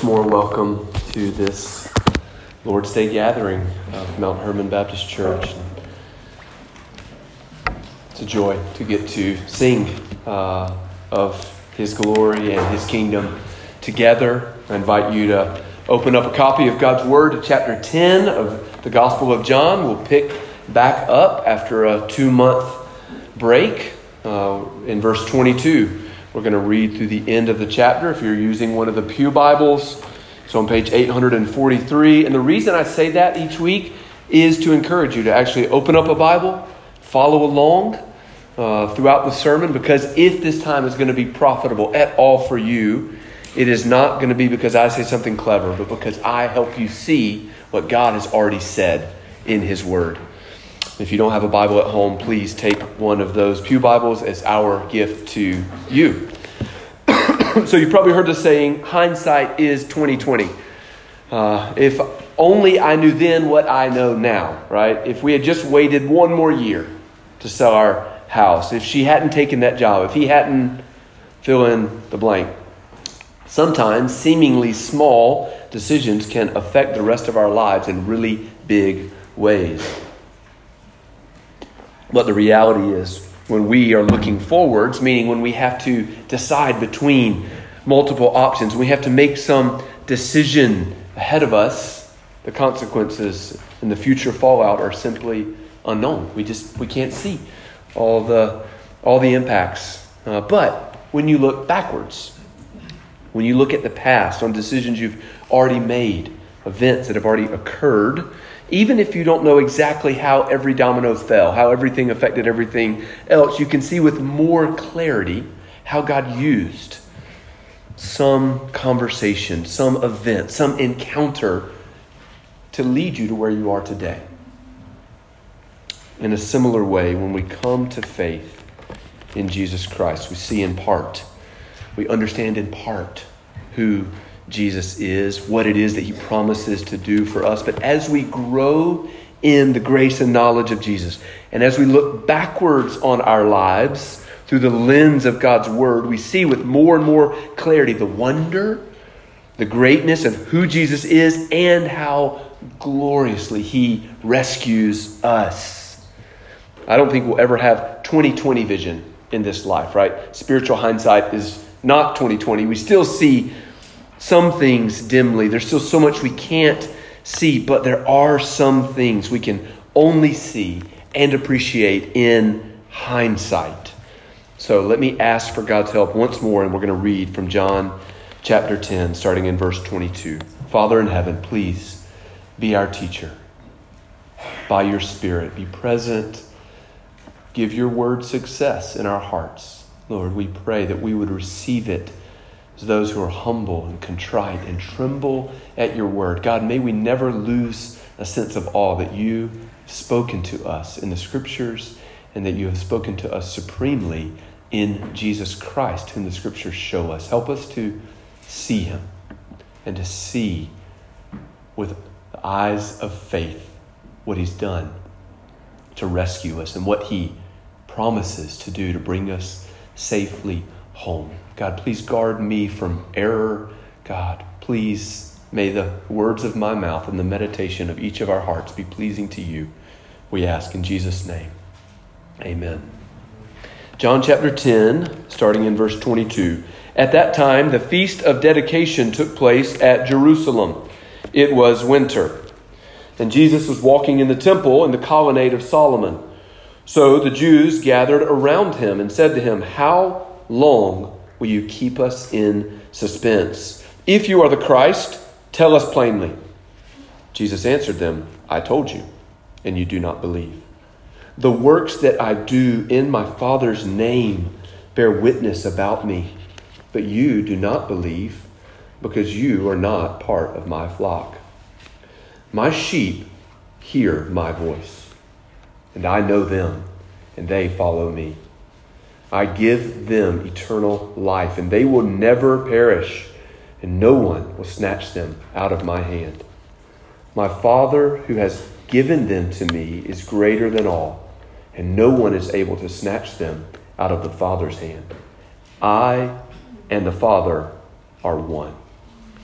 more welcome to this Lord's Day gathering of Mount Hermon Baptist Church. It's a joy to get to sing of His glory and His kingdom together. I invite you to open up a copy of God's Word to chapter 10 of the Gospel of John. We'll pick back up after a 2-month break in verse 22. We're going to read through the end of the chapter. If you're using one of the Pew Bibles, it's on page 843. And the reason I say that each week is to encourage you to actually open up a Bible, follow along throughout the sermon, because if this time is going to be profitable at all for you, it is not going to be because I say something clever, but because I help you see what God has already said in His Word. If you don't have a Bible at home, please take one of those Pew Bibles as our gift to you. So you've probably heard the saying, hindsight is 20/20. If only I knew then what I know now, right? If we had just waited one more year to sell our house, if she hadn't taken that job, if he hadn't fill in the blank. Sometimes seemingly small decisions can affect the rest of our lives in really big ways. But the reality is, when we are looking forwards, meaning when we have to decide between multiple options, we have to make some decision ahead of us, the consequences and the future fallout are simply unknown. We can't see all the impacts. But when you look backwards, when you look at the past on decisions you've already made, events that have already occurred, even if you don't know exactly how every domino fell, how everything affected everything else, you can see with more clarity how God used some conversation, some event, some encounter to lead you to where you are today. In a similar way, when we come to faith in Jesus Christ, we see in part, we understand in part who Jesus is, what it is that He promises to do for us. But as we grow in the grace and knowledge of Jesus, and as we look backwards on our lives through the lens of God's Word, we see with more and more clarity the wonder, the greatness of who Jesus is, and how gloriously He rescues us. I don't think we'll ever have 20/20 vision in this life, right? Spiritual hindsight is not 20/20. We still see some things dimly. There's still so much we can't see, but there are some things we can only see and appreciate in hindsight. So let me ask for God's help once more, and we're going to read from John chapter 10, starting in verse 22. Father in heaven, please be our teacher. By your Spirit, be present. Give your word success in our hearts. Lord, we pray that we would receive it as those who are humble and contrite and tremble at your word. God, may we never lose a sense of awe that you have spoken to us in the scriptures and that you have spoken to us supremely in Jesus Christ, whom the scriptures show us. Help us to see Him and to see with the eyes of faith what He's done to rescue us and what He promises to do to bring us safely home. God, please guard me from error. God, please may the words of my mouth and the meditation of each of our hearts be pleasing to you. We ask in Jesus' name. Amen. John chapter 10, starting in verse 22. At that time, the feast of dedication took place at Jerusalem. It was winter, and Jesus was walking in the temple in the colonnade of Solomon. So the Jews gathered around him and said to him, "How long will you keep us in suspense? If you are the Christ, tell us plainly." Jesus answered them, "I told you, and you do not believe. The works that I do in my Father's name bear witness about me, but you do not believe because you are not part of my flock. My sheep hear my voice, and I know them, and they follow me. I give them eternal life, and they will never perish, and no one will snatch them out of my hand. My Father who has given them to me is greater than all, and no one is able to snatch them out of the Father's hand. I and the Father are one."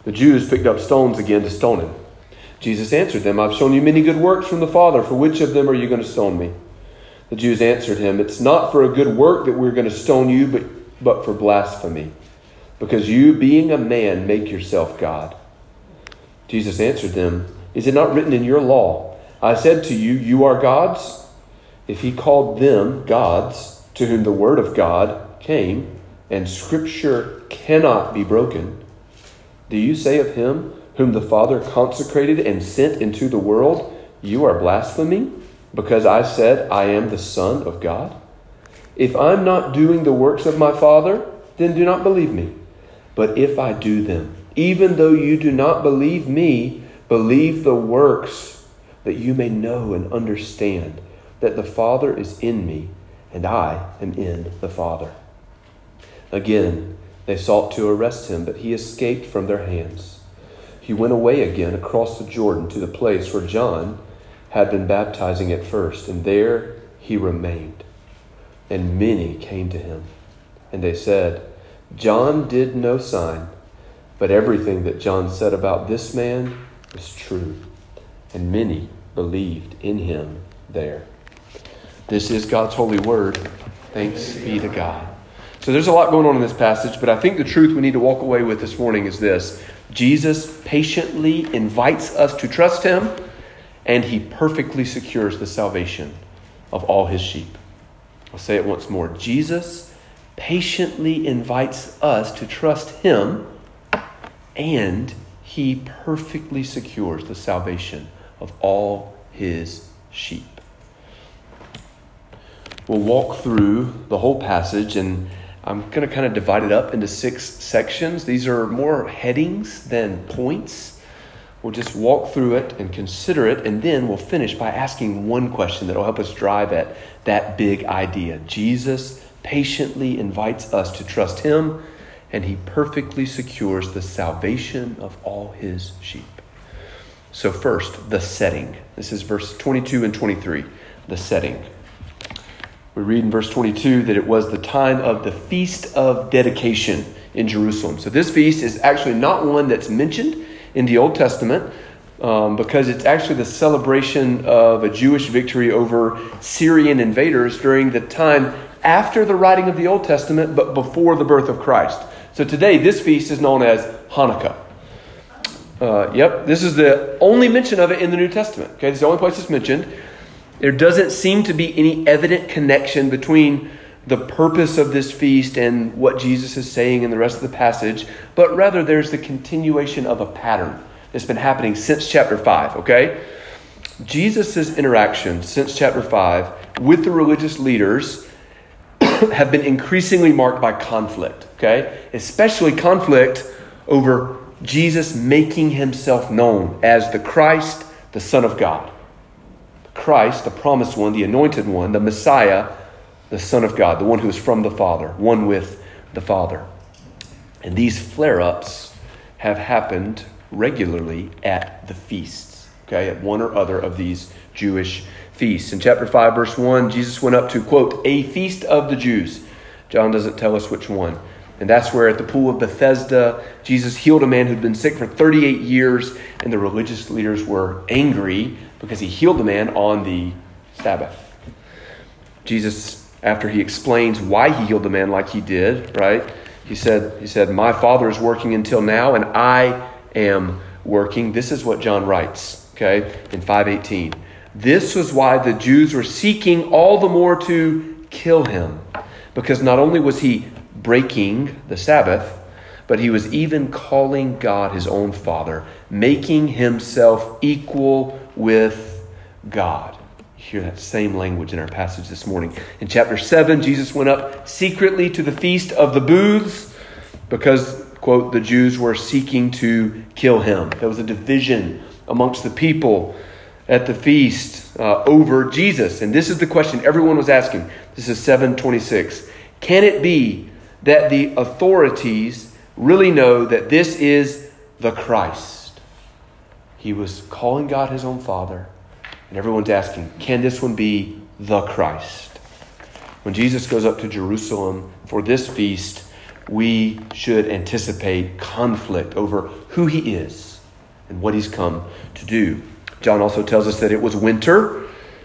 The Jews picked up stones again to stone him. Jesus answered them, I've shown you many good works from the Father. For which of them are you going to stone me? The Jews answered him, it's not for a good work that we're going to stone you, but for blasphemy. Because you, being a man, make yourself God. Jesus answered them, is it not written in your law, I said to you, you are gods? If he called them gods, to whom the word of God came, and Scripture cannot be broken, do you say of him whom the Father consecrated and sent into the world, you are blaspheming, because I said I am the Son of God? If I'm not doing the works of my Father, then do not believe me. But if I do them, even though you do not believe me, believe the works, that you may know and understand that the Father is in me, and I am in the Father. Again, they sought to arrest him, but he escaped from their hands. He went away again across the Jordan to the place where John had been baptizing at first, and there he remained. And many came to him, and they said, John did no sign, but everything that John said about this man was true. And many believed in him there. This is God's holy word. Thanks be to God. So there's a lot going on in this passage, but I think the truth we need to walk away with this morning is this. Jesus patiently invites us to trust him, and he perfectly secures the salvation of all his sheep. I'll say it once more. Jesus patiently invites us to trust him, and he perfectly secures the salvation of all his sheep. We'll walk through the whole passage, and I'm going to kind of divide it up into 6 sections. These are more headings than points. We'll just walk through it and consider it, and then we'll finish by asking one question that will help us drive at that big idea. Jesus patiently invites us to trust him, and he perfectly secures the salvation of all his sheep. So first, the setting. This is verse 22 and 23, the setting. We read in verse 22 that it was the time of the Feast of Dedication in Jerusalem. So this feast is actually not one that's mentioned in the Old Testament because it's actually the celebration of a Jewish victory over Syrian invaders during the time after the writing of the Old Testament, but before the birth of Christ. So today, this feast is known as Hanukkah. This is the only mention of it in the New Testament. Okay, it's the only place it's mentioned. There doesn't seem to be any evident connection between the purpose of this feast and what Jesus is saying in the rest of the passage, but rather there's the continuation of a pattern that's been happening since chapter 5, okay? Jesus' interactions since chapter 5 with the religious leaders have been increasingly marked by conflict, okay? Especially conflict over Jesus making himself known as the Christ, the Son of God. Christ, the promised one, the anointed one, the Messiah, the Son of God, the one who is from the Father, one with the Father. And these flare-ups have happened regularly at the feasts, okay, at one or other of these Jewish feasts. In chapter 5, verse 1, Jesus went up to, quote, a feast of the Jews. John doesn't tell us which one. And that's where at the pool of Bethesda, Jesus healed a man who'd been sick for 38 years, and the religious leaders were angry because he healed the man on the Sabbath. Jesus, after he explains why he healed the man like he did, right? He said, my Father is working until now, and I am working. This is what John writes, okay, in 5:18. This was why the Jews were seeking all the more to kill him, because not only was he breaking the Sabbath, but he was even calling God his own Father, making himself equal with God. You hear that same language in our passage this morning. In chapter 7, Jesus went up secretly to the Feast of the Booths because, quote, the Jews were seeking to kill him. There was a division amongst the people at the feast over Jesus. And this is the question everyone was asking. This is 7:26. Can it be that the authorities really know that this is the Christ? He was calling God his own Father, and everyone's asking, can this one be the Christ? When Jesus goes up to Jerusalem for this feast, we should anticipate conflict over who he is and what he's come to do. John also tells us that it was winter.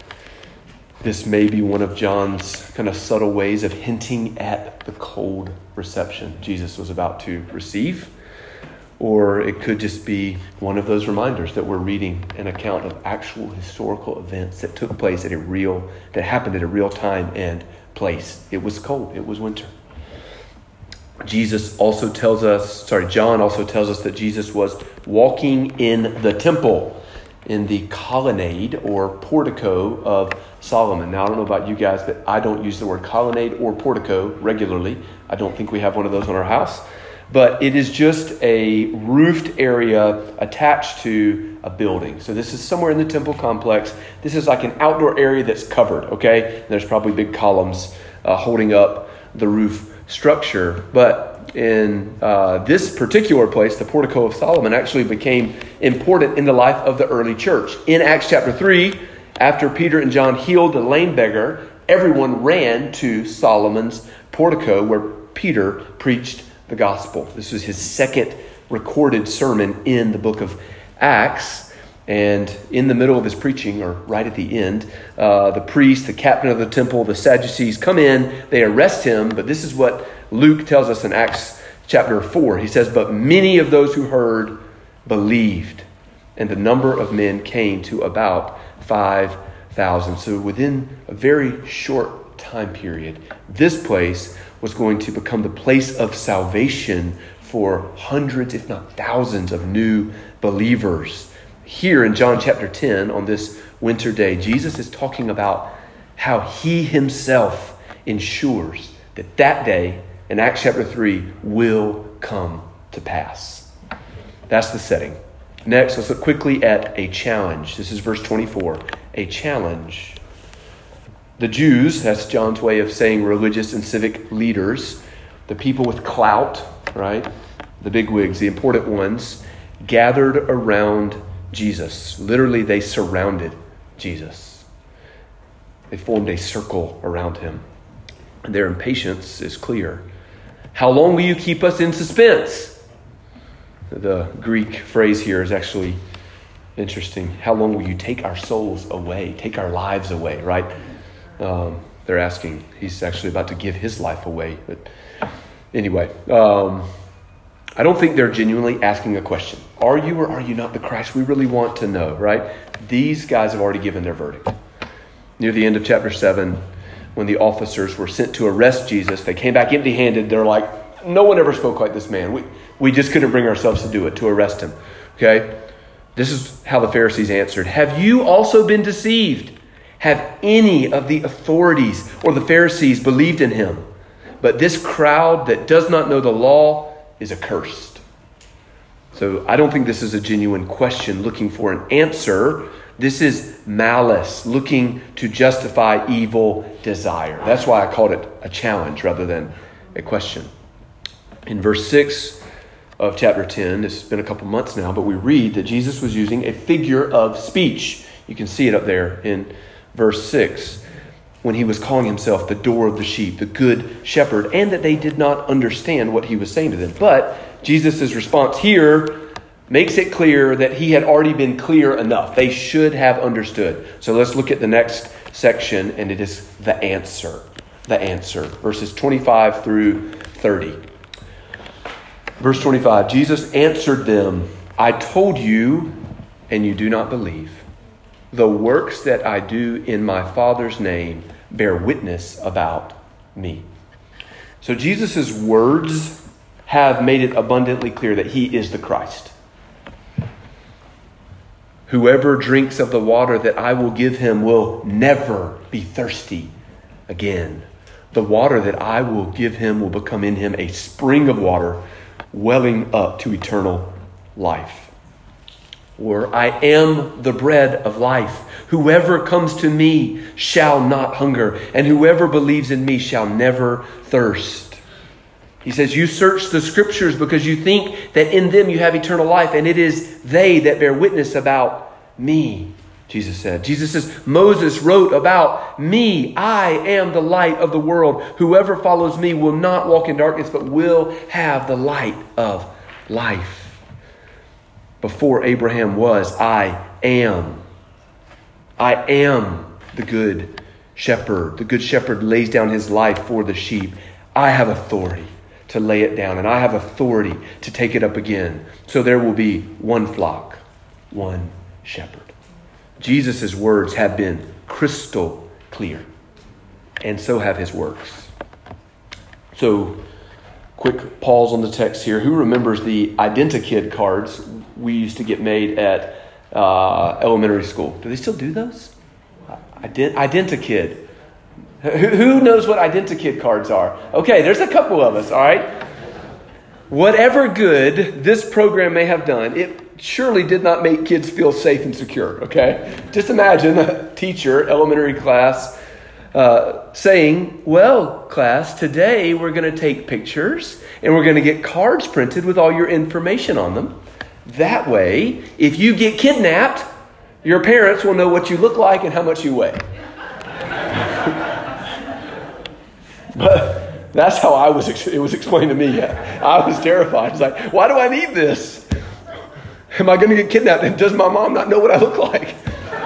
This may be one of John's kind of subtle ways of hinting at the cold reception Jesus was about to receive. Or it could just be one of those reminders that we're reading an account of actual historical events that took place that happened at a real time and place. It was cold. It was winter. John also tells us that Jesus was walking in the temple, in the colonnade or portico of Solomon. Now, I don't know about you guys, but I don't use the word colonnade or portico regularly. I don't think we have one of those in our house. But it is just a roofed area attached to a building. So this is somewhere in the temple complex. This is like an outdoor area that's covered, okay? And there's probably big columns holding up the roof structure. But in this particular place, the Portico of Solomon actually became important in the life of the early church. In Acts chapter 3, after Peter and John healed the lame beggar, everyone ran to Solomon's portico where Peter preached the gospel. This was his second recorded sermon in the book of Acts. And in the middle of his preaching, or right at the end, the priest, the captain of the temple, the Sadducees come in, they arrest him. But this is what Luke tells us in Acts chapter 4. He says, "But many of those who heard believed, and the number of men came to about 5,000. So within a very short time period, this place was going to become the place of salvation for hundreds, if not thousands, of new believers. Here in John chapter 10, on this winter day, Jesus is talking about how he himself ensures that day in Acts chapter 3 will come to pass. That's the setting. Next, let's look quickly at a challenge. This is verse 24. A challenge. The Jews, that's John's way of saying religious and civic leaders, the people with clout, right? The bigwigs, the important ones, gathered around Jesus. Literally, they surrounded Jesus. They formed a circle around him. And their impatience is clear. How long will you keep us in suspense? The Greek phrase here is actually interesting. How long will you take our souls away, take our lives away, right? They're asking. He's actually about to give his life away. But anyway, I don't think they're genuinely asking a question. Are you or are you not the Christ? We really want to know, right? These guys have already given their verdict. Near the end of chapter 7, when the officers were sent to arrest Jesus, they came back empty-handed. They're like, no one ever spoke like this man. We just couldn't bring ourselves to do it, to arrest him. Okay? This is how the Pharisees answered. Have you also been deceived? Have any of the authorities or the Pharisees believed in him? But this crowd that does not know the law is accursed. So I don't think this is a genuine question looking for an answer. This is malice, looking to justify evil desire. That's why I called it a challenge rather than a question. In verse 6 of chapter 10, it's been a couple months now, but we read that Jesus was using a figure of speech. You can see it up there in verse 6, when he was calling himself the door of the sheep, the good shepherd, and that they did not understand what he was saying to them. But Jesus' response here makes it clear that he had already been clear enough. They should have understood. So let's look at the next section, and it is the answer. The answer. Verses 25 through 30. Verse 25, Jesus answered them, I told you, and you do not believe. The works that I do in my Father's name bear witness about me. So Jesus' words have made it abundantly clear that he is the Christ. Whoever drinks of the water that I will give him will never be thirsty again. The water that I will give him will become in him a spring of water welling up to eternal life. Or I am the bread of life. Whoever comes to me shall not hunger, and whoever believes in me shall never thirst. He says, you search the scriptures because you think that in them you have eternal life, and it is they that bear witness about me. Jesus said. Jesus says, Moses wrote about me. I am the light of the world. Whoever follows me will not walk in darkness, but will have the light of life. Before Abraham was, I am. I am the good shepherd. The good shepherd lays down his life for the sheep. I have authority to lay it down, and I have authority to take it up again. So there will be one flock, one shepherd. Jesus' words have been crystal clear, and so have his works. So, quick pause on the text here. Who remembers the Identikid cards we used to get made at elementary school? Do they still do those? Identikid. Who knows what Identikid cards are? Okay, there's a couple of us, all right? Whatever good this program may have done, it surely did not make kids feel safe and secure, okay? Just imagine a teacher, elementary class, saying, well, class, today we're going to take pictures and we're going to get cards printed with all your information on them. That way, if you get kidnapped, your parents will know what you look like and how much you weigh. But that's how it was explained to me. I was terrified. It's like, why do I need this? Am I going to get kidnapped? And does my mom not know what I look like?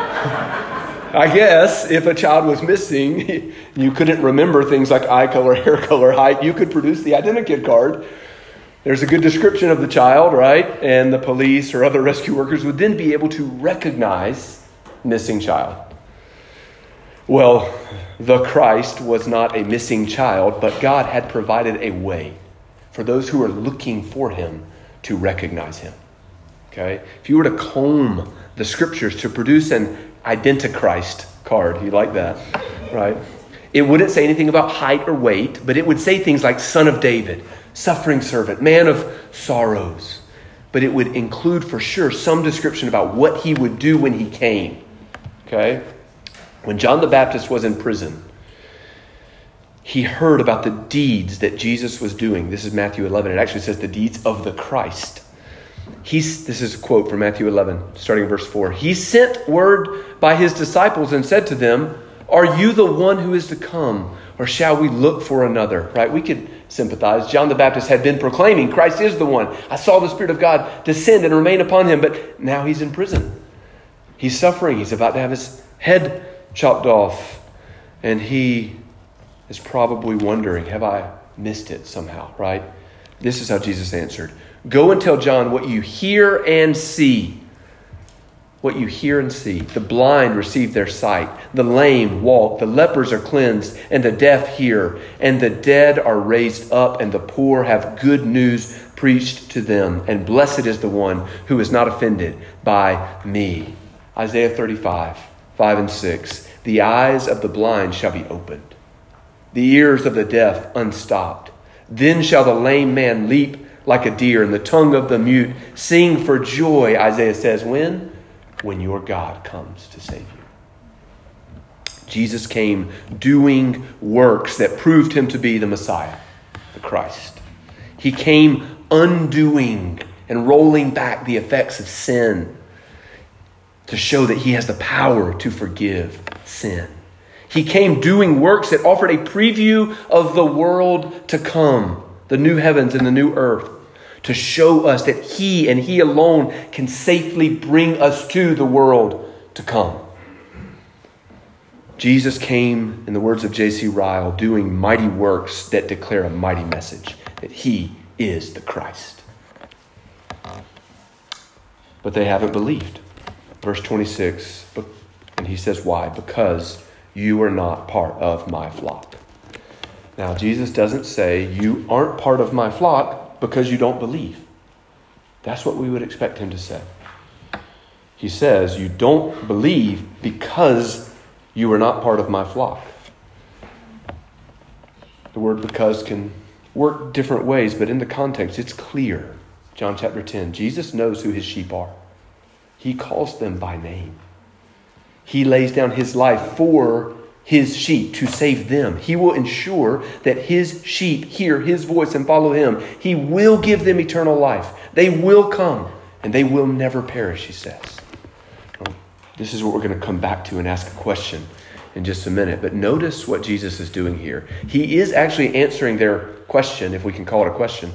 I guess if a child was missing, you couldn't remember things like eye color, hair color, height. You could produce the Identikid card. There's a good description of the child, right? And the police or other rescue workers would then be able to recognize missing child. Well, the Christ was not a missing child, but God had provided a way for those who are looking for him to recognize him. Okay? If you were to comb the scriptures to produce an Identichrist card, you like that, right? It wouldn't say anything about height or weight, but it would say things like Son of David, suffering servant, man of sorrows. But it would include for sure some description about what he would do when he came. Okay? When John the Baptist was in prison, he heard about the deeds that Jesus was doing. This is Matthew 11. It actually says the deeds of the Christ. This is a quote from Matthew 11, starting in verse 4. He sent word by his disciples and said to them, are you the one who is to come, or shall we look for another? Right? We could sympathize. John the Baptist had been proclaiming, Christ is the one. I saw the Spirit of God descend and remain upon him, but now he's in prison. He's suffering. He's about to have his head chopped off. And he is probably wondering, have I missed it somehow, right? This is how Jesus answered. Go and tell John what you hear and see. What you hear and see. The blind receive their sight. The lame walk. The lepers are cleansed. And the deaf hear. And the dead are raised up. And the poor have good news preached to them. And blessed is the one who is not offended by me. Isaiah 35, 5 and 6. The eyes of the blind shall be opened. The ears of the deaf unstopped. Then shall the lame man leap like a deer, and the tongue of the mute sing for joy, Isaiah says. When? When your God comes to save you. Jesus came doing works that proved him to be the Messiah, the Christ. He came undoing and rolling back the effects of sin to show that he has the power to forgive sin. He came doing works that offered a preview of the world to come, the new heavens and the new earth, to show us that he and he alone can safely bring us to the world to come. Jesus came, in the words of J.C. Ryle, doing mighty works that declare a mighty message, that he is the Christ. But they haven't believed. Verse 26, and he says, why? Because you are not part of my flock. Now, Jesus doesn't say you aren't part of my flock because you don't believe. That's what we would expect him to say. He says you don't believe because you are not part of my flock. The word because can work different ways, but in the context, it's clear. John chapter 10, Jesus knows who his sheep are. He calls them by name. He lays down his life for his sheep to save them. He will ensure that his sheep hear his voice and follow him. He will give them eternal life. They will come and they will never perish, he says. This is what we're going to come back to and ask a question in just a minute. But notice what Jesus is doing here. He is actually answering their question, if we can call it a question.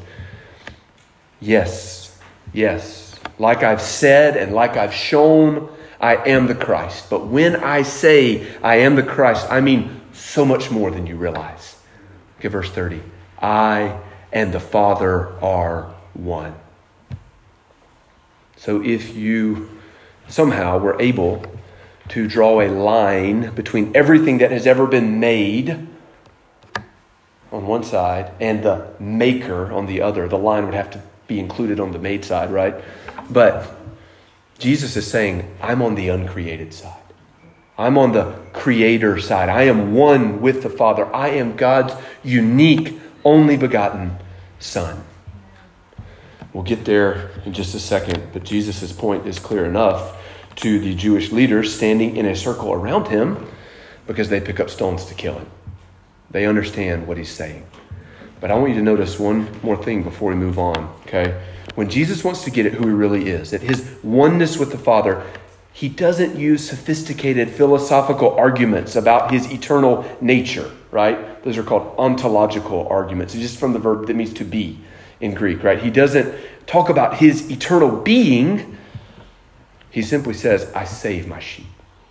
Yes, like I've said and like I've shown, I am the Christ. But when I say I am the Christ, I mean so much more than you realize. Look at verse 30. I and the Father are one. So if you somehow were able to draw a line between everything that has ever been made on one side and the maker on the other, the line would have to be included on the made side, right? But Jesus is saying, I'm on the uncreated side. I'm on the creator side. I am one with the Father. I am God's unique, only begotten Son. We'll get there in just a second, but Jesus' point is clear enough to the Jewish leaders standing in a circle around him because they pick up stones to kill him. They understand what he's saying. But I want you to notice one more thing before we move on, okay? When Jesus wants to get at who he really is, at his oneness with the Father, he doesn't use sophisticated philosophical arguments about his eternal nature, right? Those are called ontological arguments. It's just from the verb that means to be in Greek, right? He doesn't talk about his eternal being. He simply says, I save my sheep.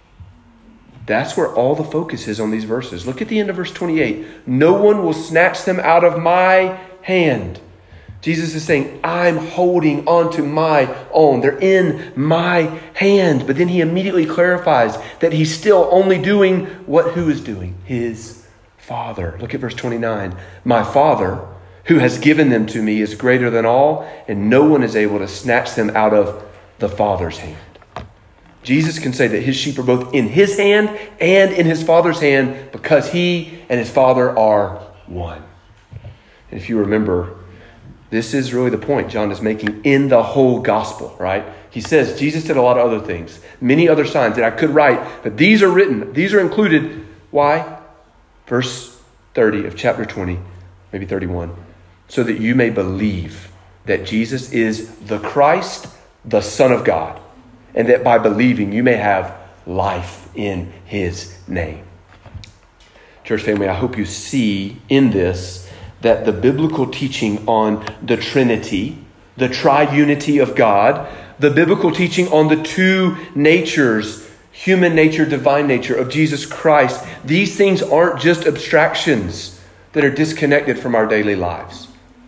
That's where all the focus is on these verses. Look at the end of verse 28. No one will snatch them out of my hand. Jesus is saying, I'm holding on to my own. They're in my hand. But then he immediately clarifies that he's still only doing what who is doing? His Father. Look at verse 29. My Father, who has given them to me, is greater than all, and no one is able to snatch them out of the Father's hand. Jesus can say that his sheep are both in his hand and in his Father's hand because he and his Father are one. And if you remember, this is really the point John is making in the whole gospel, right? He says Jesus did a lot of other things, many other signs that I could write, but these are written, these are included. Why? Verse 30 of chapter 20, maybe 31, so that you may believe that Jesus is the Christ, the Son of God, and that by believing you may have life in his name. Church family, I hope you see in this that the biblical teaching on the Trinity, the triunity of God, the biblical teaching on the two natures, human nature, divine nature of Jesus Christ, these things aren't just abstractions that are disconnected from our daily lives.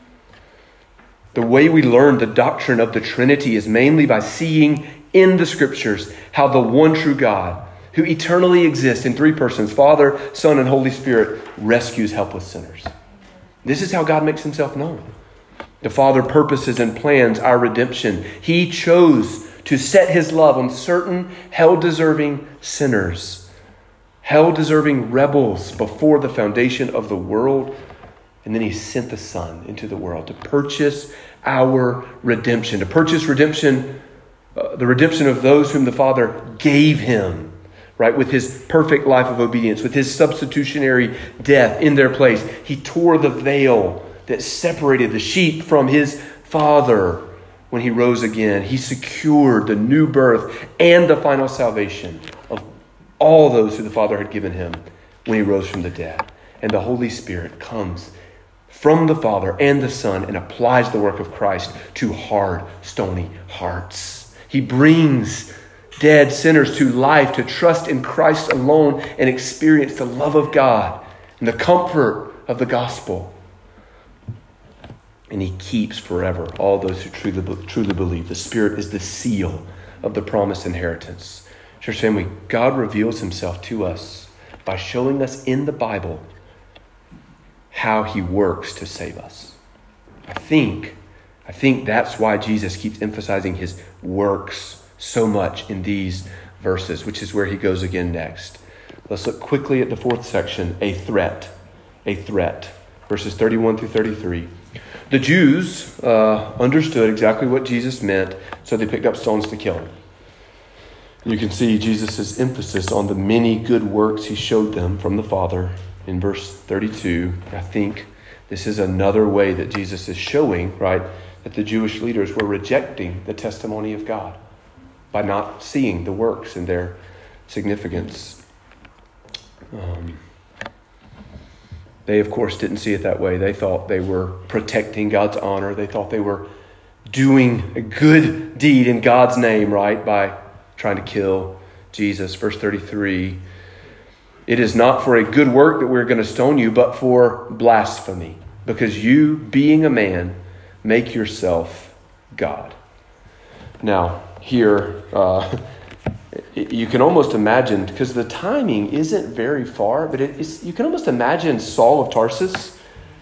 The way we learn the doctrine of the Trinity is mainly by seeing in the Scriptures how the one true God, who eternally exists in three persons, Father, Son, and Holy Spirit, rescues helpless sinners. This is how God makes himself known. The Father purposes and plans our redemption. He chose to set his love on certain hell-deserving sinners, hell-deserving rebels before the foundation of the world. And then he sent the Son into the world to purchase our redemption, to purchase redemption, the redemption of those whom the Father gave him, right? With his perfect life of obedience, with his substitutionary death in their place. He tore the veil that separated the sheep from his Father when he rose again. He secured the new birth and the final salvation of all those who the Father had given him when he rose from the dead. And the Holy Spirit comes from the Father and the Son and applies the work of Christ to hard, stony hearts. He brings dead sinners to life to trust in Christ alone and experience the love of God and the comfort of the gospel. And he keeps forever all those who truly believe. The Spirit is the seal of the promised inheritance. Church family, God reveals himself to us by showing us in the Bible how he works to save us. I think that's why Jesus keeps emphasizing his works so much in these verses, which is where he goes again next. Let's look quickly at the fourth section, a threat. Verses 31 through 33. The Jews understood exactly what Jesus meant, so they picked up stones to kill him. You can see Jesus' emphasis on the many good works he showed them from the Father in verse 32. I think this is another way that Jesus is showing, right, that the Jewish leaders were rejecting the testimony of God. by not seeing the works and their significance. They, of course, didn't see it that way. They thought they were protecting God's honor. They thought they were doing a good deed in God's name, right, by trying to kill Jesus. Verse 33, it is not for a good work that we're going to stone you, but for blasphemy, because you, being a man, make yourself God. Now, here, you can almost imagine, because the timing isn't very far, but you can almost imagine Saul of Tarsus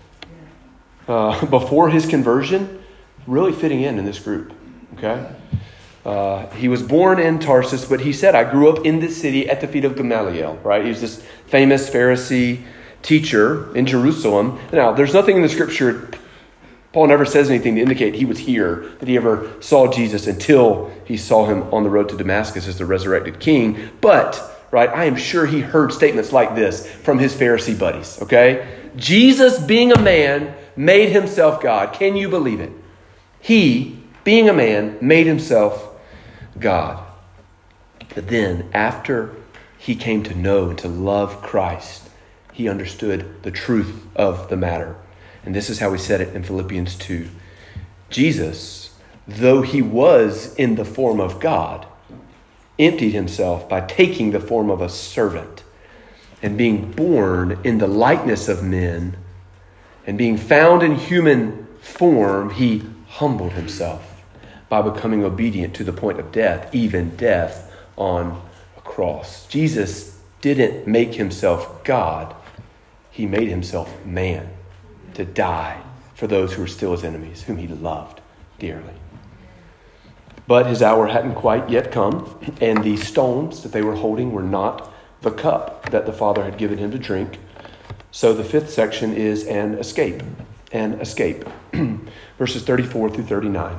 before his conversion really fitting in this group, okay? He was born in Tarsus, but he said, I grew up in this city at the feet of Gamaliel, right? He was this famous Pharisee teacher in Jerusalem. Now, there's nothing in the scripture, Paul never says anything to indicate he was here, that he ever saw Jesus until he saw him on the road to Damascus as the resurrected king. But, right, I am sure he heard statements like this from his Pharisee buddies, okay? Jesus, being a man, made himself God. Can you believe it? He, being a man, made himself God. But then, after he came to know and to love Christ, he understood the truth of the matter. And this is how he said it in Philippians 2. Jesus, though he was in the form of God, emptied himself by taking the form of a servant, and being born in the likeness of men, and being found in human form, he humbled himself by becoming obedient to the point of death, even death on a cross. Jesus didn't make himself God. He made himself man to die for those who were still his enemies, whom he loved dearly. But his hour hadn't quite yet come, and the stones that they were holding were not the cup that the Father had given him to drink. So the fifth section is an escape. An escape. Verses 34 through 39.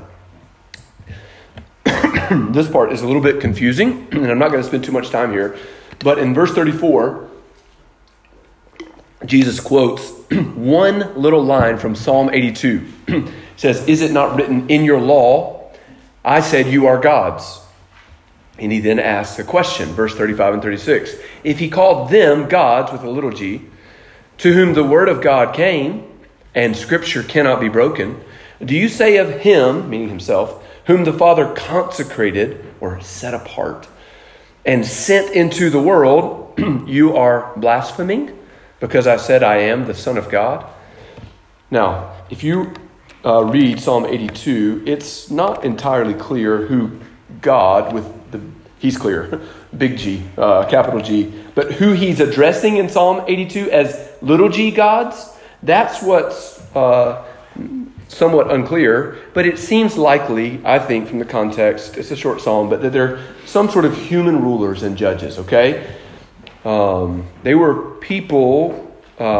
This part is a little bit confusing, and I'm not going to spend too much time here. But in verse 34, Jesus quotes one little line from Psalm 82. It says, is it not written in your law, I said you are gods? And he then asks a question, verse 35 and 36. If he called them gods with a little g, to whom the word of God came, and scripture cannot be broken, do you say of him, meaning himself, whom the Father consecrated or set apart and sent into the world, you are blaspheming because I said I am the Son of God? Now, if you read Psalm 82, it's not entirely clear who God, he's clear, big G, capital G, but who he's addressing in Psalm 82 as little g gods, that's what's somewhat unclear, but it seems likely, I think, from the context, it's a short psalm, but that they're some sort of human rulers and judges, okay? They were people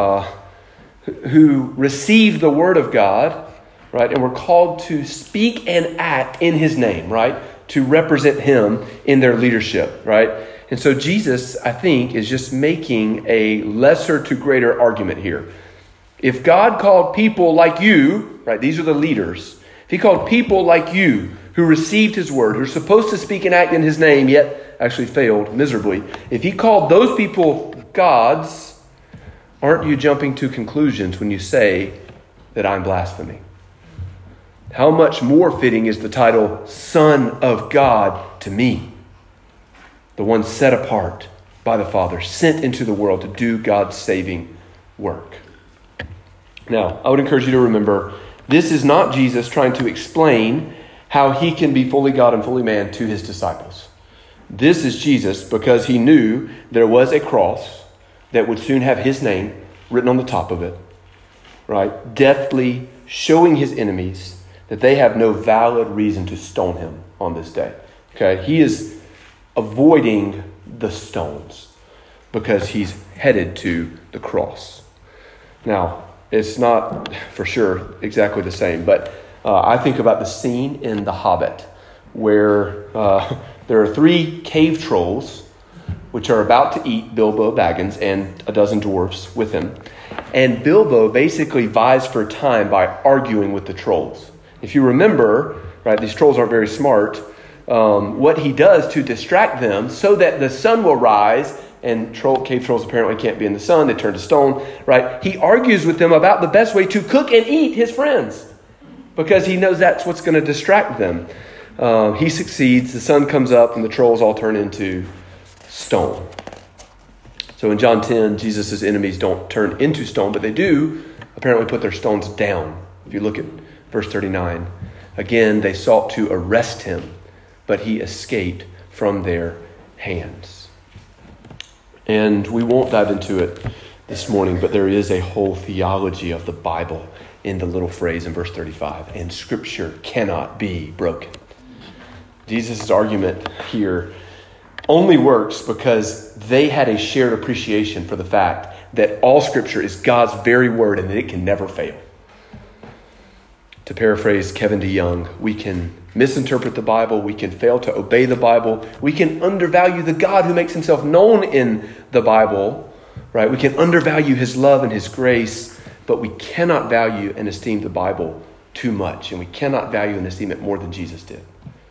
who received the word of God, right, and were called to speak and act in his name, right, to represent him in their leadership, right? And so Jesus, I think, is just making a lesser to greater argument here. If God called people like you, right, these are the leaders. If he called people like you who received his word, who are supposed to speak and act in his name, yet actually failed miserably. If he called those people gods, aren't you jumping to conclusions when you say that I'm blaspheming? How much more fitting is the title Son of God to me? The one set apart by the Father, sent into the world to do God's saving work. Now, I would encourage you to remember, this is not Jesus trying to explain how he can be fully God and fully man to his disciples. This is Jesus because he knew there was a cross that would soon have his name written on the top of it, right? Deftly showing his enemies that they have no valid reason to stone him on this day. Okay, he is avoiding the stones because he's headed to the cross. Now, it's not for sure exactly the same, but I think about the scene in The Hobbit where there are 3 cave trolls which are about to eat Bilbo Baggins and a dozen dwarfs with him. And Bilbo basically vies for time by arguing with the trolls. If you remember, right, these trolls aren't very smart. what he does to distract them so that the sun will rise, and cave trolls apparently can't be in the sun. They turn to stone, right? He argues with them about the best way to cook and eat his friends because he knows that's what's going to distract them. He succeeds. The sun comes up and the trolls all turn into stone. So in John 10, Jesus' enemies don't turn into stone, but they do apparently put their stones down. If you look at verse 39, again, they sought to arrest him, but he escaped from their hands. And we won't dive into it this morning, but there is a whole theology of the Bible in the little phrase in verse 35, and Scripture cannot be broken. Jesus' argument here only works because they had a shared appreciation for the fact that all Scripture is God's very word and that it can never fail. To paraphrase Kevin DeYoung, we can misinterpret the Bible, we can fail to obey the Bible, we can undervalue the God who makes himself known in the Bible, right? We can undervalue his love and his grace, but we cannot value and esteem the Bible too much, and we cannot value and esteem it more than Jesus did.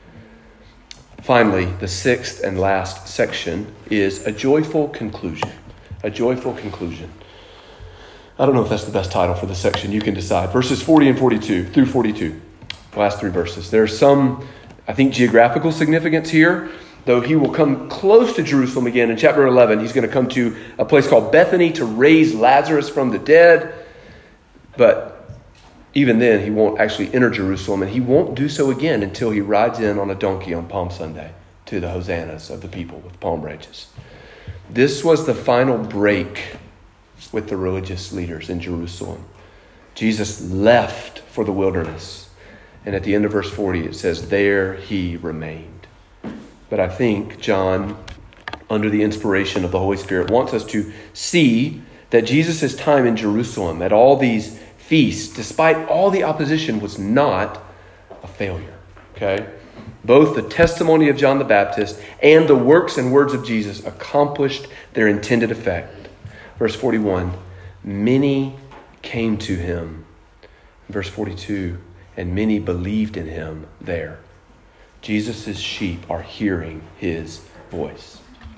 Finally, the sixth and last section is a joyful conclusion. A joyful conclusion. I don't know if that's the best title for the section. You can decide. Verses 40 and 42 through 42. The last three verses. There's some, I think, geographical significance here. Though he will come close to Jerusalem again in chapter 11. He's going to come to a place called Bethany to raise Lazarus from the dead. But even then, he won't actually enter Jerusalem, and he won't do so again until he rides in on a donkey on Palm Sunday to the hosannas of the people with palm branches. This was the final break with the religious leaders in Jerusalem. Jesus left for the wilderness, and at the end of verse 40, it says, there he remained. But I think John, under the inspiration of the Holy Spirit, wants us to see that Jesus' time in Jerusalem at all these feast, despite all the opposition, was not a failure. Okay? Both the testimony of John the Baptist and the works and words of Jesus accomplished their intended effect. Verse 41, many came to him. Verse 42, and many believed in him there. Jesus' sheep are hearing his voice.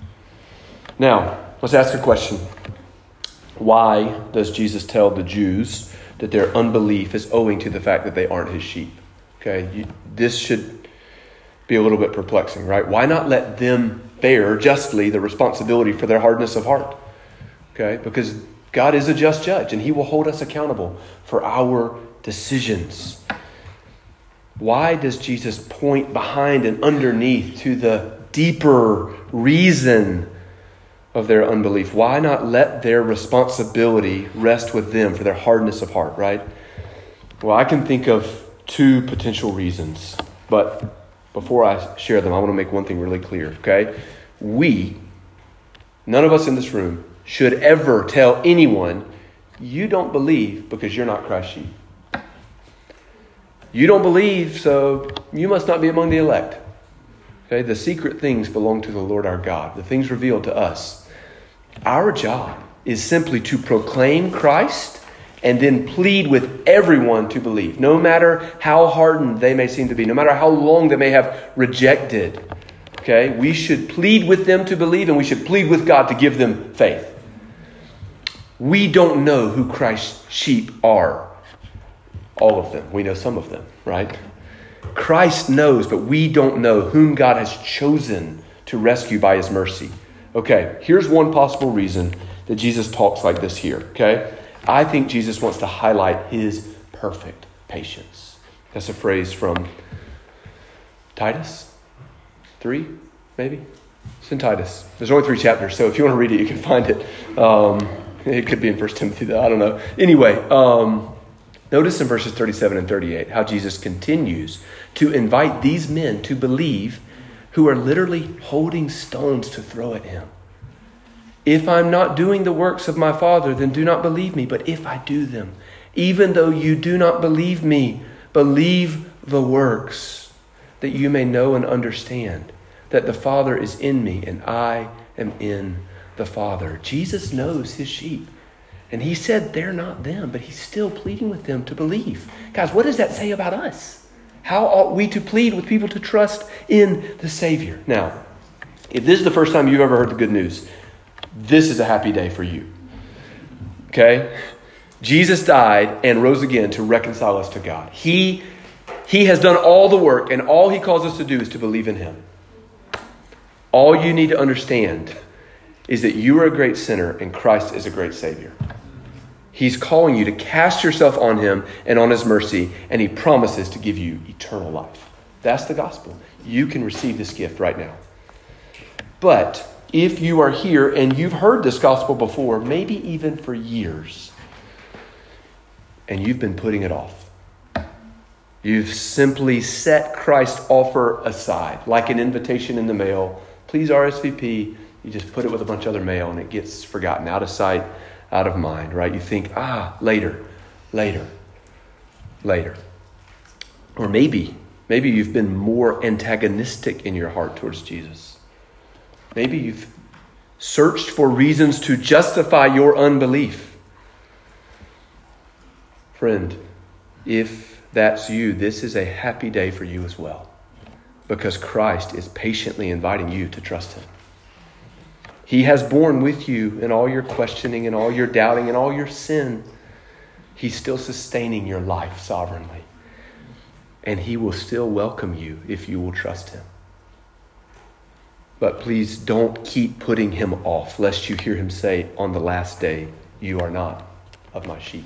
Now, let's ask a question. Why does Jesus tell the Jews that their unbelief is owing to the fact that they aren't his sheep? Okay, this should be a little bit perplexing, right? Why not let them bear justly the responsibility for their hardness of heart? Okay, because God is a just judge and he will hold us accountable for our decisions. Why does Jesus point behind and underneath to the deeper reason of their unbelief? Why not let their responsibility rest with them for their hardness of heart, right? Well, I can think of two potential reasons, but before I share them, I want to make one thing really clear, okay? None of us in this room, should ever tell anyone, you don't believe because you're not Christ's sheep. You don't believe, so you must not be among the elect. Okay, the secret things belong to the Lord our God, the things revealed to us. Our job is simply to proclaim Christ and then plead with everyone to believe, no matter how hardened they may seem to be, no matter how long they may have rejected. Okay, we should plead with them to believe, and we should plead with God to give them faith. We don't know who Christ's sheep are. All of them. We know some of them, right? Christ knows, but we don't know whom God has chosen to rescue by his mercy. Okay, here's one possible reason that Jesus talks like this here, okay? I think Jesus wants to highlight his perfect patience. That's a phrase from Titus 3, maybe? It's in Titus. There's only 3 chapters, so if you want to read it, you can find it. It could be in 1 Timothy, though. I don't know. Anyway, notice in verses 37 and 38 how Jesus continues to invite these men to believe who are literally holding stones to throw at him. If I'm not doing the works of my Father, then do not believe me. But if I do them, even though you do not believe me, believe the works, that you may know and understand that the Father is in me and I am in the Father. Jesus knows his sheep. And he said they're not them, but he's still pleading with them to believe. Guys, what does that say about us? How ought we to plead with people to trust in the Savior? Now, if this is the first time you've ever heard the good news, this is a happy day for you. Okay? Jesus died and rose again to reconcile us to God. He has done all the work, and all he calls us to do is to believe in him. All you need to understand is that you are a great sinner and Christ is a great Savior. He's calling you to cast yourself on him and on his mercy, and he promises to give you eternal life. That's the gospel. You can receive this gift right now. But if you are here and you've heard this gospel before, maybe even for years, and you've been putting it off, you've simply set Christ's offer aside, like an invitation in the mail. Please RSVP. You just put it with a bunch of other mail and it gets forgotten, out of sight, out of mind, right? You think, later. Or maybe you've been more antagonistic in your heart towards Jesus. Maybe you've searched for reasons to justify your unbelief. Friend, if that's you, this is a happy day for you as well, because Christ is patiently inviting you to trust him. He has borne with you in all your questioning and all your doubting and all your sin. He's still sustaining your life sovereignly. And he will still welcome you if you will trust him. But please don't keep putting him off, lest you hear him say on the last day, "You are not of my sheep."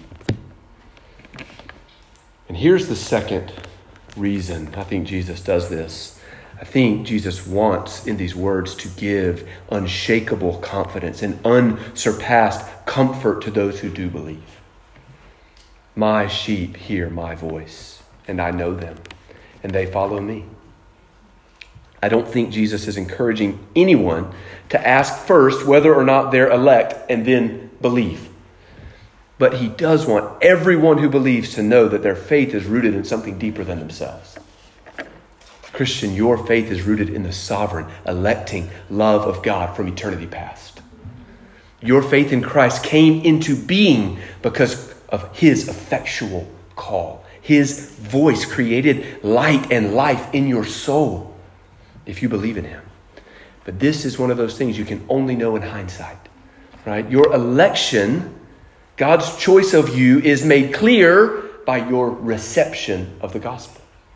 And here's the second reason I think Jesus does this. I think Jesus wants in these words to give unshakable confidence and unsurpassed comfort to those who do believe. My sheep hear my voice, and I know them, and they follow me. I don't think Jesus is encouraging anyone to ask first whether or not they're elect and then believe. But he does want everyone who believes to know that their faith is rooted in something deeper than themselves. Christian, your faith is rooted in the sovereign, electing love of God from eternity past. Your faith in Christ came into being because of his effectual call. His voice created light and life in your soul if you believe in him. But this is one of those things you can only know in hindsight, right? Your election, God's choice of you, is made clear by your reception of the gospel.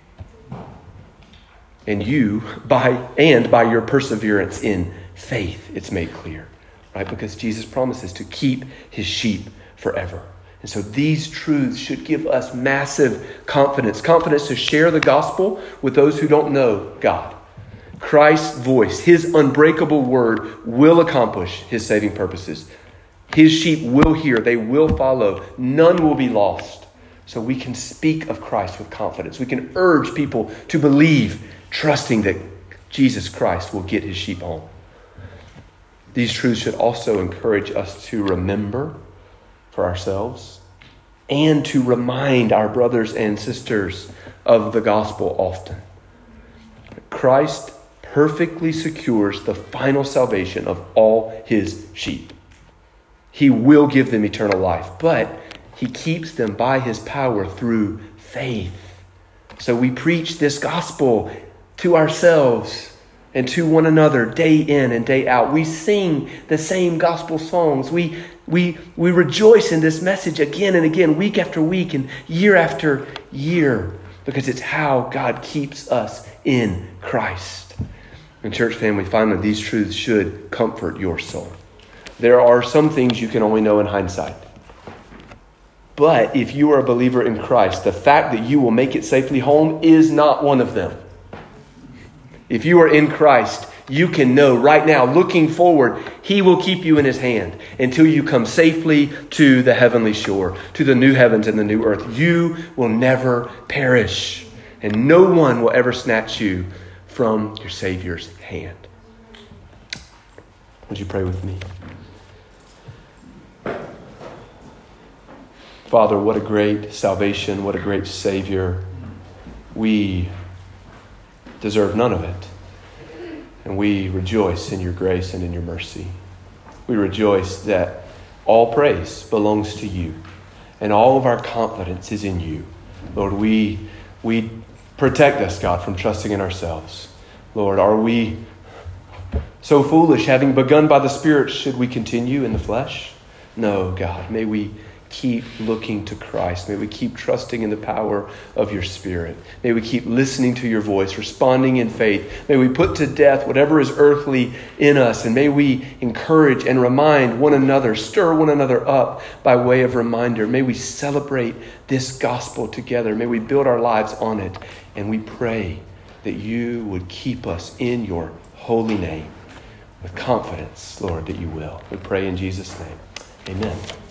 And by your perseverance in faith, it's made clear, right? Because Jesus promises to keep his sheep forever. And so these truths should give us massive confidence to share the gospel with those who don't know God. Christ's voice, his unbreakable word, will accomplish his saving purposes. His sheep will hear, they will follow, none will be lost. So we can speak of Christ with confidence. We can urge people to believe, trusting that Jesus Christ will get his sheep home. These truths should also encourage us to remember for ourselves and to remind our brothers and sisters of the gospel often. Christ perfectly secures the final salvation of all his sheep. He will give them eternal life, but he keeps them by his power through faith. So we preach this gospel to ourselves and to one another day in and day out. We sing the same gospel songs. We rejoice in this message again and again, week after week and year after year, because it's how God keeps us in Christ. And church family, finally, these truths should comfort your soul. There are some things you can only know in hindsight. But if you are a believer in Christ, the fact that you will make it safely home is not one of them. If you are in Christ, you can know right now, looking forward, he will keep you in his hand until you come safely to the heavenly shore, to the new heavens and the new earth. You will never perish, and no one will ever snatch you from your Savior's hand. Would you pray with me? Father, what a great salvation, what a great Savior. We deserve none of it. And we rejoice in your grace and in your mercy. We rejoice that all praise belongs to you and all of our confidence is in you. Lord, we Protect us, God, from trusting in ourselves. Lord, are we so foolish? Having begun by the Spirit, should we continue in the flesh? No, God. May we keep looking to Christ. May we keep trusting in the power of your Spirit. May we keep listening to your voice, responding in faith. May we put to death whatever is earthly in us. And may we encourage and remind one another, stir one another up by way of reminder. May we celebrate this gospel together. May we build our lives on it. And we pray that you would keep us in your holy name with confidence, Lord, that you will. We pray in Jesus' name. Amen.